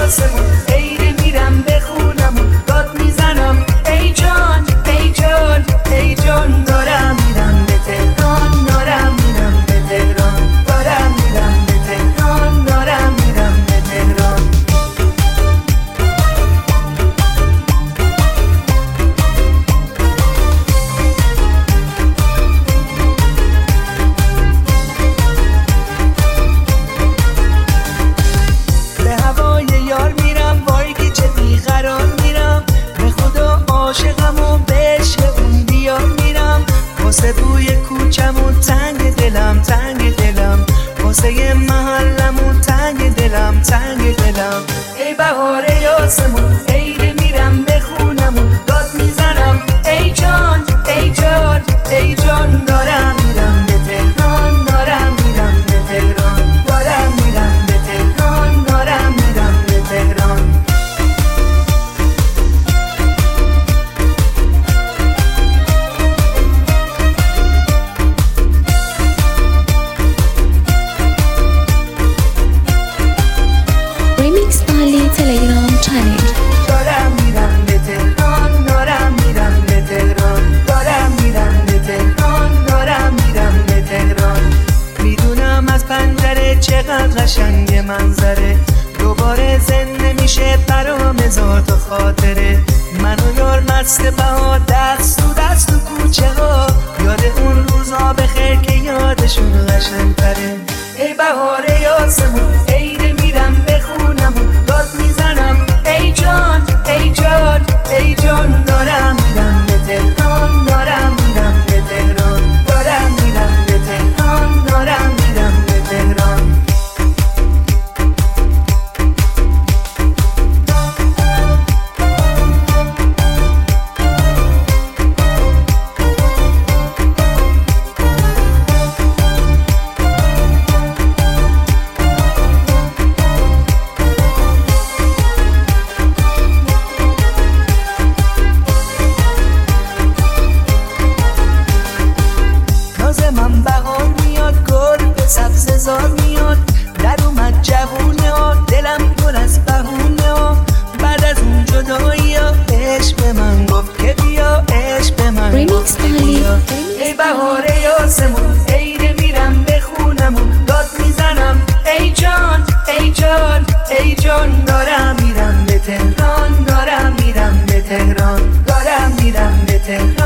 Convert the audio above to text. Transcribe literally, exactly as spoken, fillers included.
آسمون، عیده میرم به خونمون، داد میزنم ای جان ای جان ای جان. دارم میرم به تهران، دارم میرم به تهران، دارم میرم به تهران، دارم میرم به تهران. به هوای یار میرم، وای که چه بیقرار میرم، به خدا عاشقم و به عشق اون دیار میرم. واسه بوی کوچمون تنگ دلم، تنگ دلم، واسه محلمون تنگ دلم، تنگ دلم. ای بهار آسمون، عیده میرم به خونمون، داد میزنم ای جان ای جان ای جان. دارم میرم به تهران، دارم میرم به تهران، دارم میرم به تهران، دارم میرم به تهران. Remix Bali Telegram channel. دارم میرم به تهران، دارم میرم به تهران، دارم میرم به تهران، دارم میرم به تهران. میدونم از پنجره چقدر قشنگ منظره، دوباره زنده میشه برام هزار تا خاطره. من و یار مست بهار، دست تو دست تو کوچه ها، یاد اون روزا بخیر که یادشون قشنگ تره. ای بهار آسمون، عیده میرم به خونمون، داد میزنم ای جان ای جان ای جان. دارم میرم به تهران، دارم میرم به تهران، دارم میرم به تهران، دارم میرم به تهران. ناز من بهار میاد، گل به سبززار میاد، در اومد جوونه ها، دلم پر از بهونه ها. بعد از اون جدایی ها، عشق به من گفت که بیا، عشق به من Remix گفت که Bali. بیا. ای بهار آسمون، عیده میرم به خونمون، داد میزنم ای جان ای جان ای جان. دارم میرم به تهران، دارم میرم به تهران، دارم میرم به تهران.